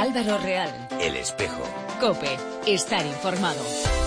Álvaro Real. El Espejo. COPE. Estar informado.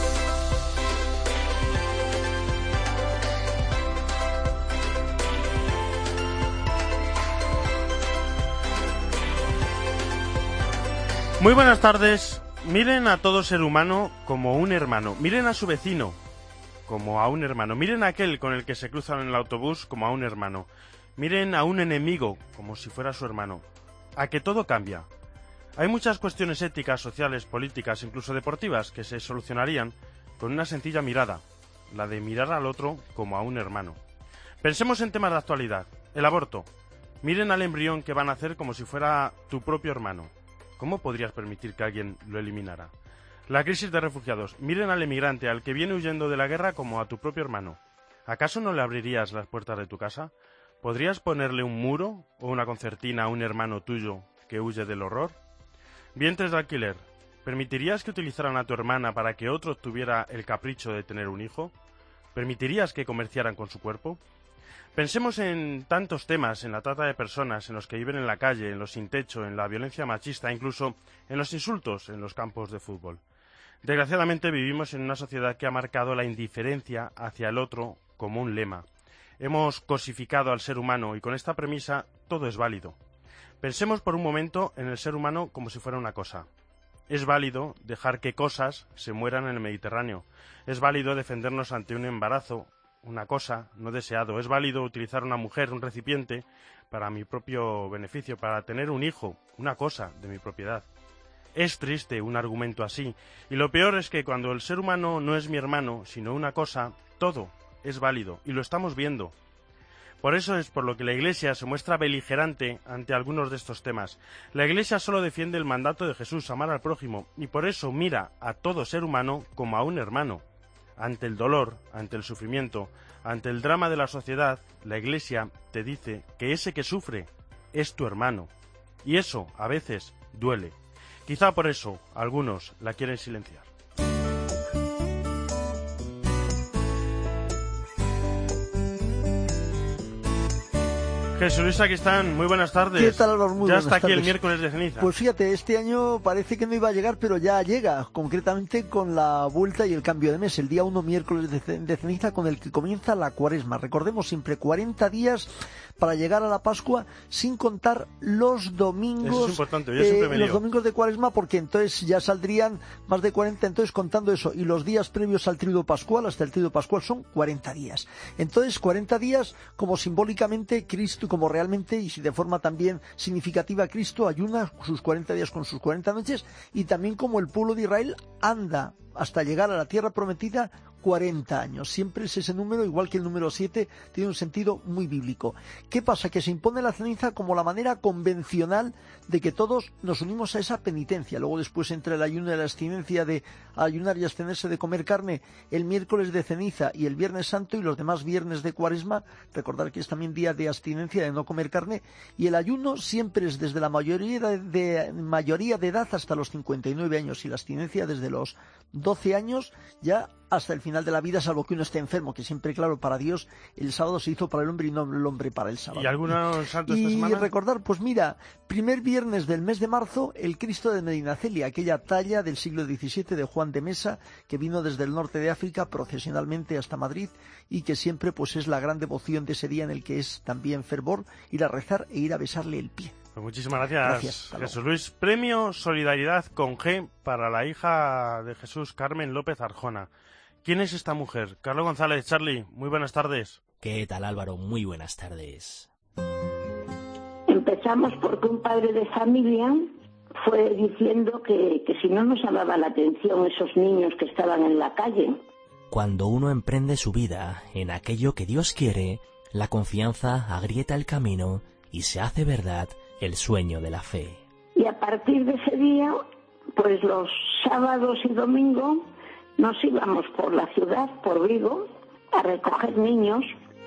Muy buenas tardes. Miren a todo ser humano como un hermano. Miren a su vecino como a un hermano. Miren a aquel con el que se cruzan en el autobús como a un hermano. Miren a un enemigo como si fuera su hermano. A que todo cambia. Hay muchas cuestiones éticas, sociales, políticas, incluso deportivas, que se solucionarían con una sencilla mirada, la de mirar al otro como a un hermano. Pensemos en temas de actualidad. El aborto. Miren al embrión que van a hacer como si fuera tu propio hermano. ¿Cómo podrías permitir que alguien lo eliminara? La crisis de refugiados. Miren al emigrante, al que viene huyendo de la guerra como a tu propio hermano. ¿Acaso no le abrirías las puertas de tu casa? ¿Podrías ponerle un muro o una concertina a un hermano tuyo que huye del horror? Vientres de alquiler. ¿Permitirías que utilizaran a tu hermana para que otro tuviera el capricho de tener un hijo? ¿Permitirías que comerciaran con su cuerpo? Pensemos en tantos temas, en la trata de personas, en los que viven en la calle, en los sin techo, en la violencia machista, incluso en los insultos en los campos de fútbol. Desgraciadamente vivimos en una sociedad que ha marcado la indiferencia hacia el otro como un lema. Hemos cosificado al ser humano y con esta premisa todo es válido. Pensemos por un momento en el ser humano como si fuera una cosa. Es válido dejar que cosas se mueran en el Mediterráneo. Es válido defendernos ante un embarazo, una cosa no deseado. Es válido utilizar una mujer, un recipiente, para mi propio beneficio, para tener un hijo, una cosa de mi propiedad. Es triste un argumento así, y lo peor es que cuando el ser humano no es mi hermano, sino una cosa, todo es válido, y lo estamos viendo. Por eso es por lo que la Iglesia se muestra beligerante ante algunos de estos temas. La Iglesia solo defiende el mandato de Jesús, amar al prójimo, y por eso mira a todo ser humano como a un hermano. Ante el dolor, ante el sufrimiento, ante el drama de la sociedad, la Iglesia te dice que ese que sufre es tu hermano. Y eso, a veces, duele. Quizá por eso algunos la quieren silenciar. Jesús Luis Sacristán, muy buenas tardes. ¿Qué tal, Álvaro? Muy ya buenas está aquí tardes. el miércoles de ceniza. Pues fíjate, este año parece que no iba a llegar, pero ya llega, concretamente con la vuelta y el cambio de mes, el día 1 miércoles de ceniza, con el que comienza la Cuaresma. Recordemos siempre 40 días para llegar a la Pascua, sin contar los domingos. Eso es importante, yo siempre me los lío. domingos de Cuaresma, porque entonces ya saldrían más de 40, entonces contando eso, y los días previos al Tríodo Pascual, hasta el Tríodo Pascual, son 40 días. Entonces 40 días como simbólicamente Cristo, como realmente, y de forma también significativa, Cristo ayuna sus 40 días con sus 40 noches, y también como el pueblo de Israel anda hasta llegar a la tierra prometida 40 años. Siempre es ese número, igual que el número 7, tiene un sentido muy bíblico. ¿Qué pasa? Que se impone la ceniza como la manera convencional de que todos nos unimos a esa penitencia. Luego después entre el ayuno y la abstinencia de ayunar y abstenerse de comer carne, el miércoles de ceniza y el viernes santo y los demás viernes de Cuaresma, recordar que es también día de abstinencia, de no comer carne, y el ayuno siempre es desde la mayoría de edad hasta los 59 años y la abstinencia desde los 12 años ya hasta el final de la vida, salvo que uno esté enfermo, que siempre, claro, para Dios el sábado se hizo para el hombre y no el hombre para el sábado. ¿Y algunos santos esta semana? Y recordar, pues mira, primer viernes del mes de marzo, el Cristo de Medinaceli, aquella talla del siglo XVII de Juan de Mesa, que vino desde el norte de África procesionalmente hasta Madrid, y que siempre pues es la gran devoción de ese día, en el que es también fervor ir a rezar e ir a besarle el pie. Pues muchísimas gracias Jesús Luis. Premio Solidaridad con G para la hija de Jesús, Carmen López Arjona. ¿Quién es esta mujer? Carlos González, Charlie, muy buenas tardes. ¿Qué tal, Álvaro? Muy buenas tardes. Empezamos porque un padre de familia fue diciendo que si no nos llamaba la atención esos niños que estaban en la calle. Cuando uno emprende su vida en aquello que Dios quiere, la confianza agrieta el camino y se hace verdad el sueño de la fe. Y a partir de ese día, pues los sábados y domingos nos íbamos por la ciudad, por Vigo, a recoger niños.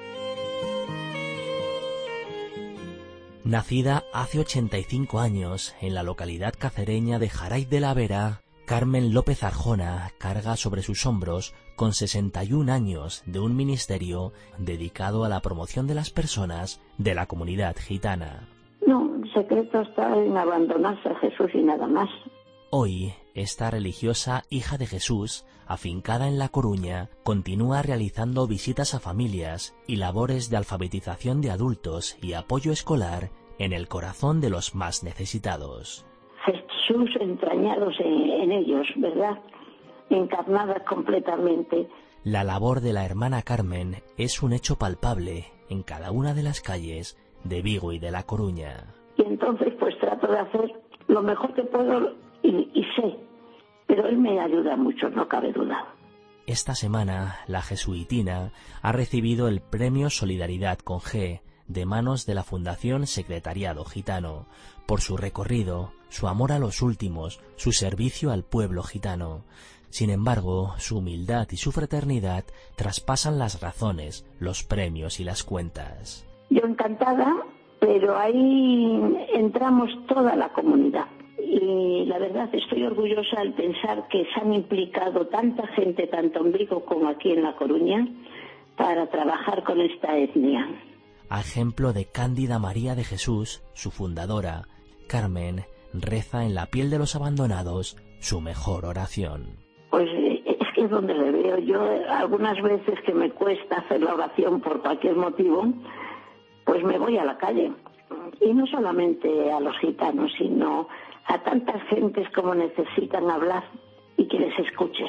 Nacida hace 85 años en la localidad cacereña de Jaraíz de la Vera, Carmen López Arjona carga sobre sus hombros, con 61 años, de un ministerio dedicado a la promoción de las personas de la comunidad gitana. No, el secreto está en abandonarse a Jesús y nada más. Hoy, esta religiosa hija de Jesús, afincada en La Coruña, continúa realizando visitas a familias y labores de alfabetización de adultos y apoyo escolar en el corazón de los más necesitados. Jesús entrañados en ellos, ¿verdad? Encarnadas completamente. La labor de la hermana Carmen es un hecho palpable en cada una de las calles de Vigo y de La Coruña. Y entonces pues trato de hacer lo mejor que puedo y sé, pero él me ayuda mucho, no cabe duda. Esta semana, la jesuitina ha recibido el Premio Solidaridad con G de manos de la Fundación Secretariado Gitano por su recorrido, su amor a los últimos, su servicio al pueblo gitano. Sin embargo, su humildad y su fraternidad traspasan las razones, los premios y las cuentas. Yo encantada, pero ahí entramos toda la comunidad. Y la verdad estoy orgullosa al pensar que se han implicado tanta gente, tanto en Vigo como aquí en La Coruña, para trabajar con esta etnia. A ejemplo de Cándida María de Jesús, su fundadora, Carmen reza en la piel de los abandonados su mejor oración. Pues es que es donde le veo. Yo algunas veces que me cuesta hacer la oración por cualquier motivo, pues me voy a la calle. Y no solamente a los gitanos, sino a tantas gentes como necesitan hablar y que les escuches.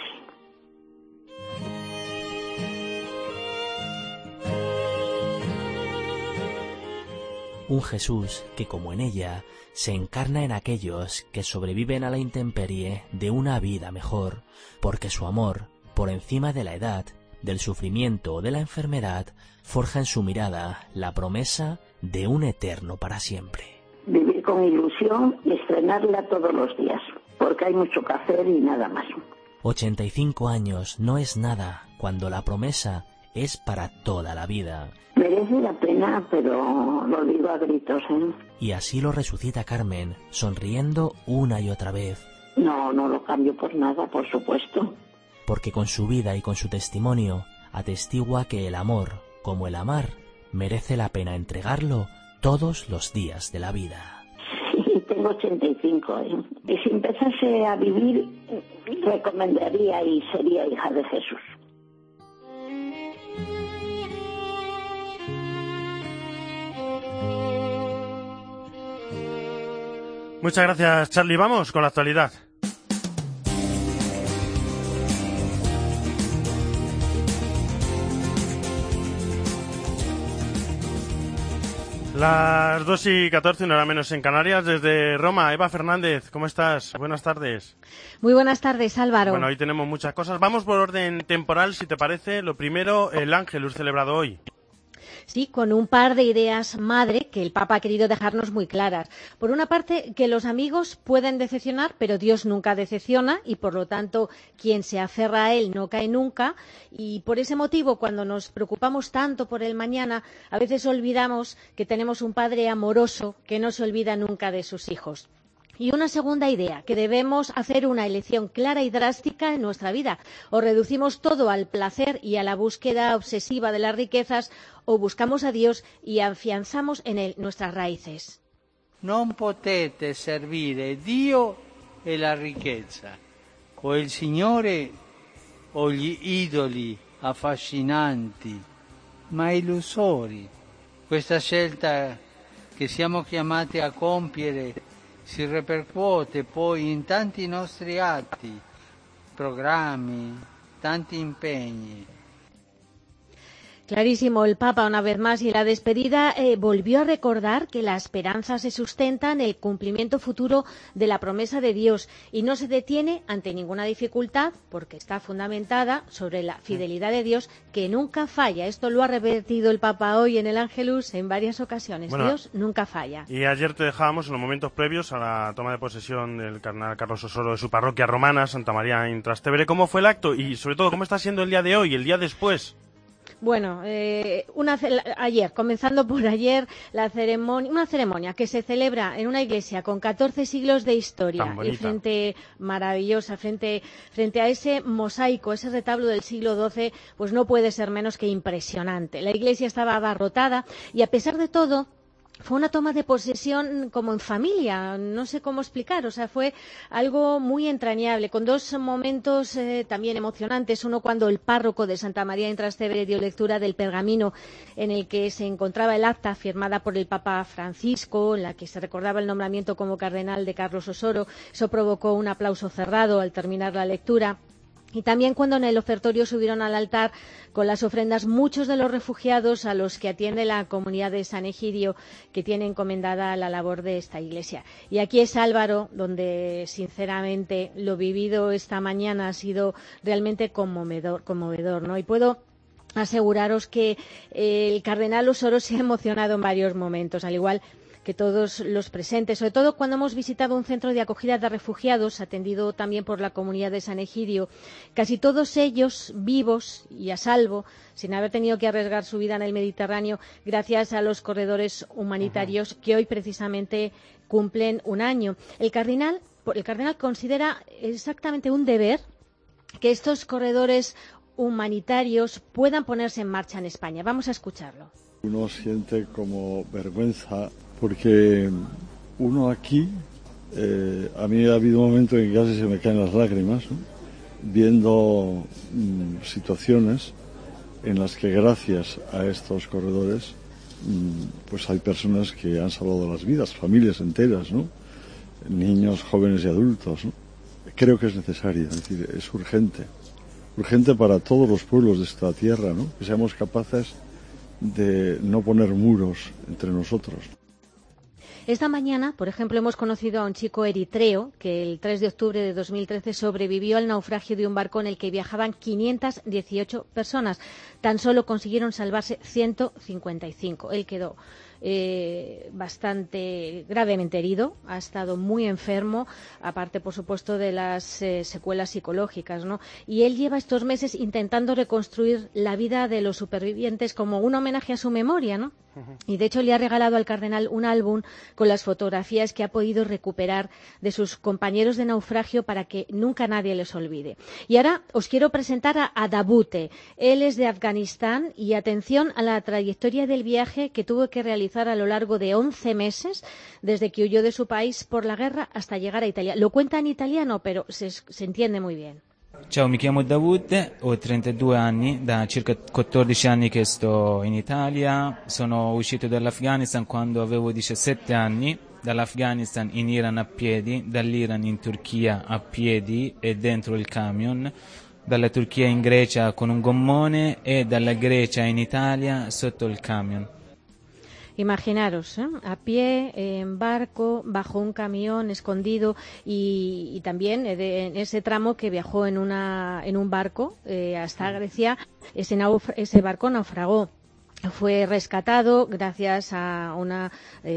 Un Jesús que, como en ella, se encarna en aquellos que sobreviven a la intemperie de una vida mejor, porque su amor, por encima de la edad, del sufrimiento o de la enfermedad, forja en su mirada la promesa de un eterno para siempre. Vivir con ilusión y estrenarla todos los días, porque hay mucho que hacer y nada más. 85 años no es nada cuando la promesa es para toda la vida. Merece la pena, pero lo digo a gritos, ¿eh? Y así lo resucita Carmen, sonriendo una y otra vez. No lo cambio por nada, por supuesto. Porque con su vida y con su testimonio atestigua que el amor, como el amar, merece la pena entregarlo todos los días de la vida. Sí, tengo 85, ¿eh? Y si empezase a vivir, recomendaría y sería hija de Jesús. Muchas gracias, Charlie. Vamos con la actualidad. Las 2:14, una hora menos en Canarias. Desde Roma, Eva Fernández, ¿cómo estás? Buenas tardes. Muy buenas tardes, Álvaro. Bueno, hoy tenemos muchas cosas. Vamos por orden temporal, si te parece. Lo primero, el Ángelus celebrado hoy. Sí, con un par de ideas madre que el Papa ha querido dejarnos muy claras. Por una parte, que los amigos pueden decepcionar, pero Dios nunca decepciona y, por lo tanto, quien se aferra a Él no cae nunca. Y por ese motivo, cuando nos preocupamos tanto por el mañana, a veces olvidamos que tenemos un Padre amoroso que no se olvida nunca de sus hijos. Y una segunda idea, que debemos hacer una elección clara y drástica en nuestra vida. O reducimos todo al placer y a la búsqueda obsesiva de las riquezas, o buscamos a Dios y afianzamos en Él nuestras raíces. Non potete servire Dio e la ricchezza, o il Signore o gli idoli affascinanti, ma illusori. Questa scelta che siamo chiamati a compiere si ripercuote poi in tanti nostri atti, programmi, tanti impegni. Clarísimo, el Papa una vez más, y la despedida volvió a recordar que la esperanza se sustenta en el cumplimiento futuro de la promesa de Dios y no se detiene ante ninguna dificultad porque está fundamentada sobre la fidelidad de Dios que nunca falla. Esto lo ha repetido el Papa hoy en el Ángelus en varias ocasiones. Bueno, Dios nunca falla. Y ayer te dejábamos en los momentos previos a la toma de posesión del cardenal Carlos Osoro de su parroquia romana, Santa María in Trastevere. ¿Cómo fue el acto? Y sobre todo, ¿cómo está siendo el día de hoy, el día después? Bueno, ayer, comenzando por ayer, una ceremonia que se celebra en una iglesia con 14 siglos de historia y maravillosa, frente a ese mosaico, ese retablo del siglo XII, pues no puede ser menos que impresionante. La iglesia estaba abarrotada y, a pesar de todo, fue una toma de posesión como en familia, no sé cómo explicar, o sea, fue algo muy entrañable, con dos momentos también emocionantes. Uno, cuando el párroco de Santa María in Trastevere dio lectura del pergamino en el que se encontraba el acta firmada por el Papa Francisco, en la que se recordaba el nombramiento como cardenal de Carlos Osoro. Eso provocó un aplauso cerrado al terminar la lectura. Y también cuando en el ofertorio subieron al altar con las ofrendas muchos de los refugiados a los que atiende la comunidad de San Egidio, que tiene encomendada la labor de esta iglesia. Y aquí es Álvaro, donde sinceramente lo vivido esta mañana ha sido realmente conmovedor, ¿no? Y puedo aseguraros que el cardenal Osoro se ha emocionado en varios momentos, al igual que todos los presentes, sobre todo cuando hemos visitado un centro de acogida de refugiados, atendido también por la comunidad de San Egidio, casi todos ellos vivos y a salvo, sin haber tenido que arriesgar su vida en el Mediterráneo, gracias a los corredores humanitarios que hoy precisamente cumplen un año. El cardenal considera exactamente un deber que estos corredores humanitarios puedan ponerse en marcha en España. Vamos a escucharlo. Uno siente como vergüenza porque uno aquí, a mí ha habido un momento en que casi se me caen las lágrimas, ¿no? Viendo situaciones en las que gracias a estos corredores pues hay personas que han salvado las vidas, familias enteras, ¿no? Niños, jóvenes y adultos, ¿no? Creo que es necesario, es decir, es urgente para todos los pueblos de esta tierra, ¿no? Que seamos capaces de no poner muros entre nosotros. Esta mañana, por ejemplo, hemos conocido a un chico eritreo que el 3 de octubre de 2013 sobrevivió al naufragio de un barco en el que viajaban 518 personas. Tan solo consiguieron salvarse 155. Él quedó bastante gravemente herido, ha estado muy enfermo, aparte, por supuesto, de las secuelas psicológicas, ¿no? Y él lleva estos meses intentando reconstruir la vida de los supervivientes como un homenaje a su memoria, ¿no? Y de hecho le ha regalado al cardenal un álbum con las fotografías que ha podido recuperar de sus compañeros de naufragio para que nunca nadie les olvide. Y ahora os quiero presentar a Dabute. Él es de Afganistán y atención a la trayectoria del viaje que tuvo que realizar a lo largo de 11 meses desde que huyó de su país por la guerra hasta llegar a Italia. Lo cuenta en italiano, pero se entiende muy bien. Ciao, mi chiamo Davud, ho 32 anni, da circa 14 anni che sto in Italia, sono uscito dall'Afghanistan quando avevo 17 anni, dall'Afghanistan in Iran a piedi, dall'Iran in Turchia a piedi e dentro il camion, dalla Turchia in Grecia con un gommone e dalla Grecia in Italia sotto il camion. Imaginaros, a pie, en barco, bajo un camión, escondido y también en ese tramo que viajó en un barco hasta Grecia, ese barco naufragó. Fue rescatado gracias a una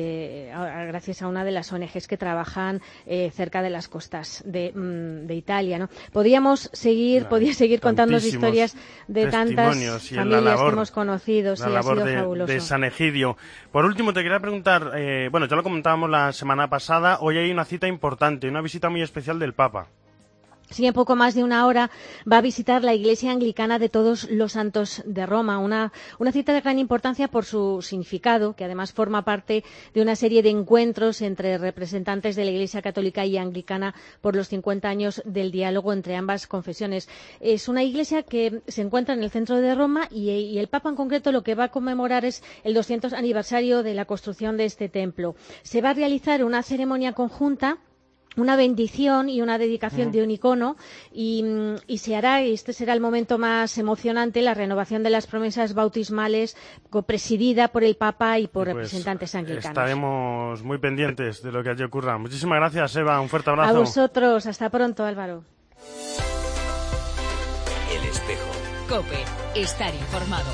de las ONGs que trabajan cerca de las costas de Italia, ¿no? Podía seguir contándonos historias de tantas familias que hemos conocido. Sí, ha sido fabuloso. De San Egidio. Por último, te quería preguntar, ya lo comentábamos la semana pasada, hoy hay una cita importante, una visita muy especial del Papa. Sí, en poco más de una hora va a visitar la Iglesia Anglicana de Todos los Santos de Roma, una cita de gran importancia por su significado, que además forma parte de una serie de encuentros entre representantes de la Iglesia Católica y Anglicana por los 50 años del diálogo entre ambas confesiones. Es una iglesia que se encuentra en el centro de Roma y el Papa en concreto lo que va a conmemorar es el 200 aniversario de la construcción de este templo. Se va a realizar una ceremonia conjunta, una bendición y una dedicación de un icono y se hará, y este será el momento más emocionante, la renovación de las promesas bautismales presidida por el Papa y por representantes anglicanos. Estaremos muy pendientes de lo que allí ocurra. Muchísimas gracias, Eva. Un fuerte abrazo. A vosotros. Hasta pronto, Álvaro. El Espejo. COPE. Estar informado.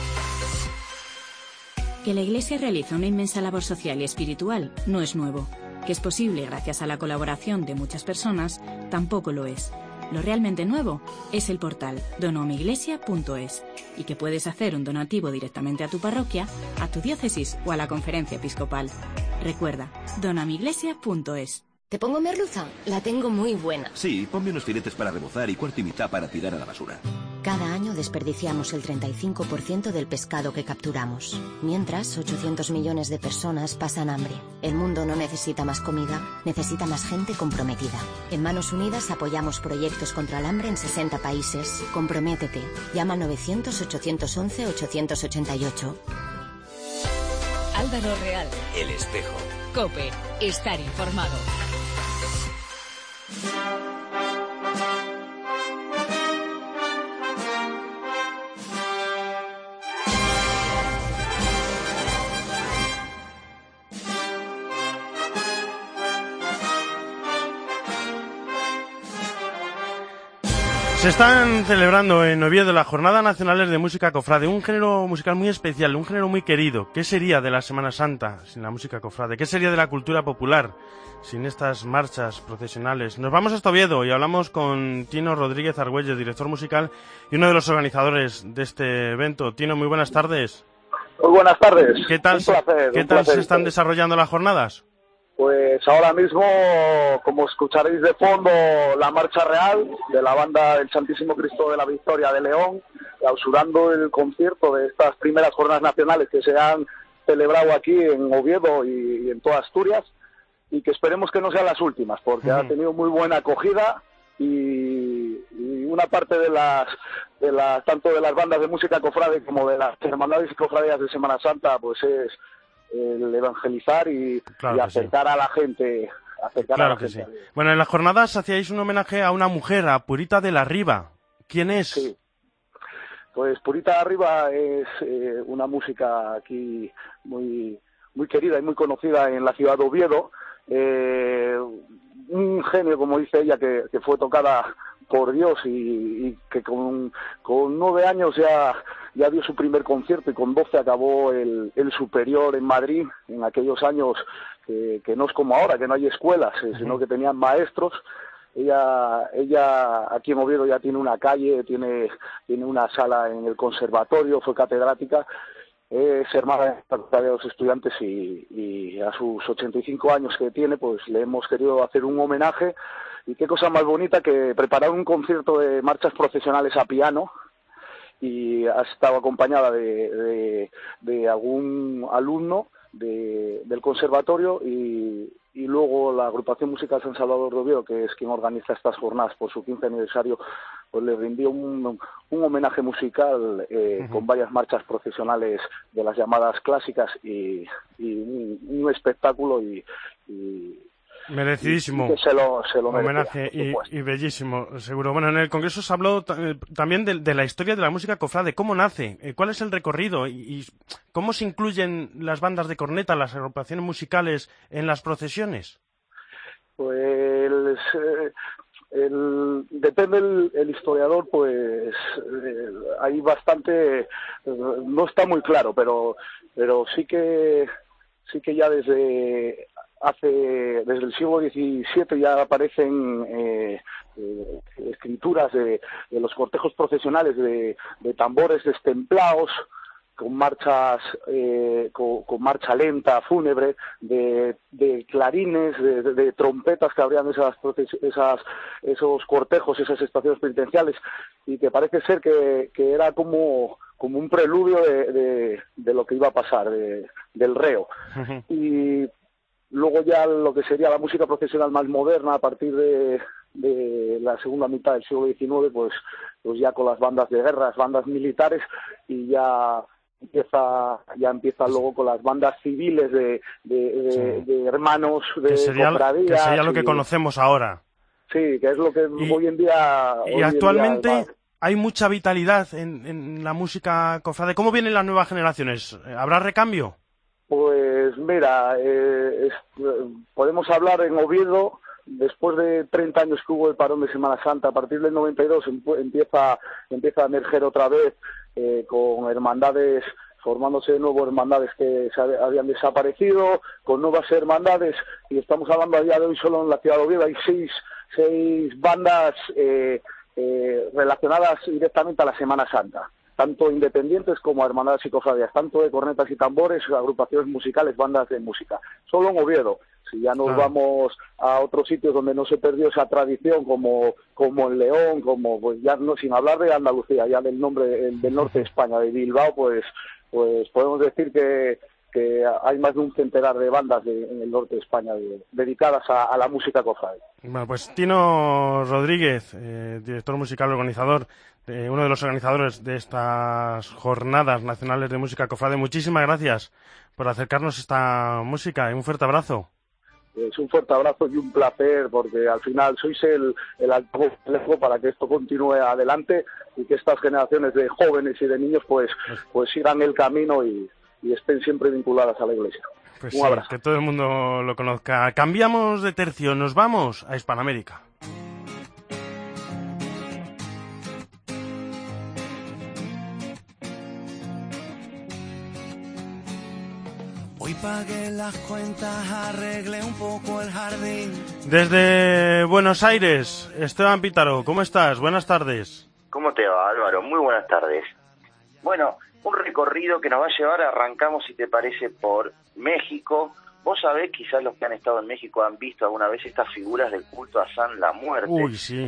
Que la Iglesia realiza una inmensa labor social y espiritual no es nuevo. Que es posible gracias a la colaboración de muchas personas, tampoco lo es. Lo realmente nuevo es el portal donomiglesia.es y que puedes hacer un donativo directamente a tu parroquia, a tu diócesis o a la conferencia episcopal. Recuerda, donomiglesia.es. ¿Te pongo merluza? La tengo muy buena. Sí, ponme unos filetes para rebozar y cuarto y mitad para tirar a la basura. Cada año desperdiciamos el 35% del pescado que capturamos. Mientras, 800 millones de personas pasan hambre. El mundo no necesita más comida, necesita más gente comprometida. En Manos Unidas apoyamos proyectos contra el hambre en 60 países. Comprométete. Llama al 900-811-888. Álvaro Real. El Espejo. COPE. Estar informado. Se están celebrando en Oviedo las Jornadas Nacionales de Música Cofrade, un género musical muy especial, un género muy querido. ¿Qué sería de la Semana Santa sin la música cofrade? ¿Qué sería de la cultura popular sin estas marchas procesionales? Nos vamos hasta Oviedo y hablamos con Tino Rodríguez Argüelles, director musical y uno de los organizadores de este evento. Tino, muy buenas tardes. Muy buenas tardes. ¿Qué tal se están desarrollando las jornadas? Pues ahora mismo, como escucharéis de fondo, la Marcha Real de la banda del Santísimo Cristo de la Victoria de León, clausurando el concierto de estas primeras jornadas nacionales que se han celebrado aquí en Oviedo y en toda Asturias, y que esperemos que no sean las últimas, porque ha tenido muy buena acogida y una parte de las tanto de las bandas de música cofrade como de las hermandades y cofradías de Semana Santa, pues es el evangelizar y acercar a la gente. Claro que sí. Bueno, en las jornadas hacíais un homenaje a una mujer, a Purita de la Riba. ¿Quién es? Sí. Pues Purita de la Riba es una música aquí muy querida y muy conocida en la ciudad de Oviedo. Un genio, como dice ella, que fue tocada por Dios y que con 9 años ya dio su primer concierto y con 12 acabó el superior en Madrid, en aquellos años que no es como ahora, que no hay escuelas, sino que tenían maestros. Ella aquí en Oviedo ya tiene una calle, tiene una sala en el conservatorio, fue catedrática, es hermana de los estudiantes y a sus 85 años que tiene, pues le hemos querido hacer un homenaje. Y qué cosa más bonita que preparar un concierto de marchas procesionales a piano, y ha estado acompañada de algún alumno del conservatorio y luego la agrupación musical San Salvador de Oviedo, que es quien organiza estas jornadas por su 15 aniversario, pues le rindió un homenaje musical con varias marchas procesionales de las llamadas clásicas y un espectáculo y merecidísimo. Que se lo homenaje y bellísimo, seguro. Bueno, en el Congreso se habló también de la historia de la música cofrade, cómo nace, cuál es el recorrido y cómo se incluyen las bandas de corneta, las agrupaciones musicales en las procesiones. Pues depende el historiador, pues hay bastante, no está muy claro, pero sí que ya desde el siglo XVII ya aparecen escrituras de los cortejos procesionales de tambores destemplados, con marchas con marcha lenta, fúnebre, de clarines, de trompetas que abrían esos cortejos, esas estaciones penitenciales, y que parece ser que era como un preludio de lo que iba a pasar, del reo. Y luego ya lo que sería la música procesional más moderna, a partir de la segunda mitad del siglo XIX, pues ya con las bandas de guerra, las bandas militares, y ya empieza luego con las bandas civiles de hermanos de cofradías. Que sería lo que conocemos ahora. Sí, que es lo que hoy en día... Y actualmente hay mucha vitalidad en la música cofrade. ¿Cómo vienen las nuevas generaciones? ¿Habrá recambio? Pues mira, podemos hablar en Oviedo, después de 30 años que hubo el parón de Semana Santa, a partir del 92 empieza a emerger otra vez, con hermandades, formándose de nuevo hermandades que habían desaparecido, con nuevas hermandades, y estamos hablando a día de hoy solo en la ciudad de Oviedo hay seis bandas relacionadas directamente a la Semana Santa, tanto independientes como hermandades y cofradías, tanto de cornetas y tambores, agrupaciones musicales, bandas de música. Solo en Oviedo Si ya nos vamos a otros sitios donde no se perdió esa tradición, como en León, pues ya no, sin hablar de Andalucía, ya del norte de España, de Bilbao, pues podemos decir que hay más de un centenar de bandas en el norte de España dedicadas a la música cofrade. Bueno, pues Tino Rodríguez, director musical, organizador, uno de los organizadores de estas jornadas nacionales de música cofrade, muchísimas gracias por acercarnos esta música y un fuerte abrazo. Es un fuerte abrazo y un placer, porque al final sois el altavoz para que esto continúe adelante y que estas generaciones de jóvenes y de niños pues sigan el camino y estén siempre vinculadas a la Iglesia. Pues un abrazo. Que todo el mundo lo conozca. Cambiamos de tercio, nos vamos a Hispanoamérica. Hoy pagué las cuentas, arreglé un poco el jardín. Desde Buenos Aires, Esteban Pítaro, ¿cómo estás? Buenas tardes. ¿Cómo te va, Álvaro? Muy buenas tardes. Bueno, un recorrido que nos va a llevar, arrancamos, si te parece, por México. Vos sabés, quizás los que han estado en México han visto alguna vez estas figuras del culto a San la Muerte. Uy, sí.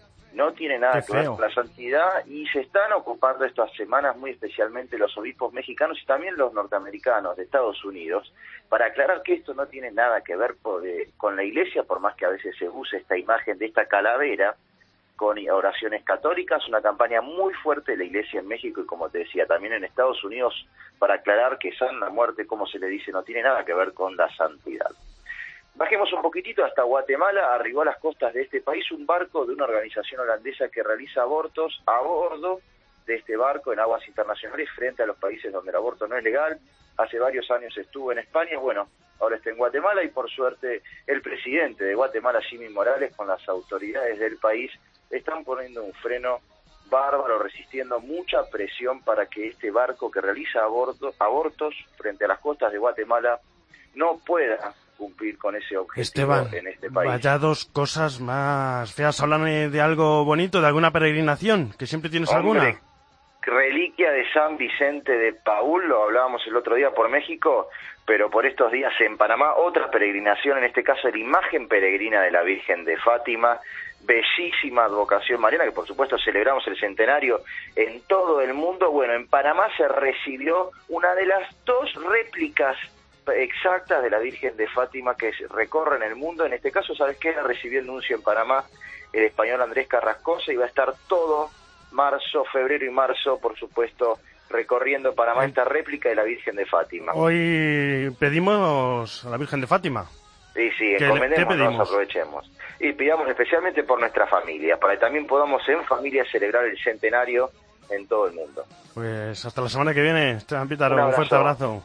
No tiene nada que ver con la santidad y se están ocupando estas semanas muy especialmente los obispos mexicanos y también los norteamericanos de Estados Unidos para aclarar que esto no tiene nada que ver con la Iglesia, por más que a veces se use esta imagen de esta calavera con oraciones católicas, una campaña muy fuerte de la Iglesia en México y, como te decía, también en Estados Unidos para aclarar que San la Muerte, como se le dice, no tiene nada que ver con la santidad. Bajemos un poquitito hasta Guatemala. Arribó a las costas de este país un barco de una organización holandesa que realiza abortos a bordo de este barco en aguas internacionales frente a los países donde el aborto no es legal. Hace varios años estuvo en España, bueno, ahora está en Guatemala y por suerte el presidente de Guatemala, Jimmy Morales, con las autoridades del país, están poniendo un freno bárbaro, resistiendo mucha presión para que este barco que realiza abortos frente a las costas de Guatemala no pueda cumplir con ese objetivo. Esteban, en este país. Vaya dos cosas más feas. Háblame de algo bonito, de alguna peregrinación, que siempre tienes alguna. Reliquia de San Vicente de Paúl, lo hablábamos el otro día por México, pero por estos días en Panamá, otra peregrinación, en este caso la imagen peregrina de la Virgen de Fátima, bellísima advocación mariana, que por supuesto celebramos el centenario en todo el mundo. Bueno, en Panamá se recibió una de las dos réplicas exactas de la Virgen de Fátima que recorren el mundo. En este caso, ¿sabes qué? Recibió el nuncio en Panamá, el español Andrés Carrascosa, y va a estar todo febrero y marzo, por supuesto, recorriendo Panamá esta réplica de la Virgen de Fátima. Hoy pedimos a la Virgen de Fátima. Sí, encomendémonos, aprovechemos. Y pidamos especialmente por nuestra familia, para que también podamos en familia celebrar el centenario en todo el mundo. Pues hasta la semana que viene, Esteban Pítaro, un fuerte abrazo.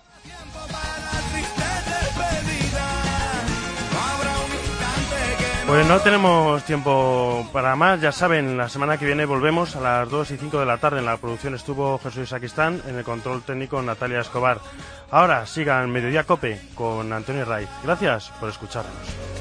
Pues no tenemos tiempo para más, ya saben, la semana que viene volvemos a las 2 y 5 de la tarde. En la producción estuvo Jesús Saquistán, en el control técnico Natalia Escobar. Ahora sigan Mediodía Cope con Antonio Raiz. Gracias por escucharnos.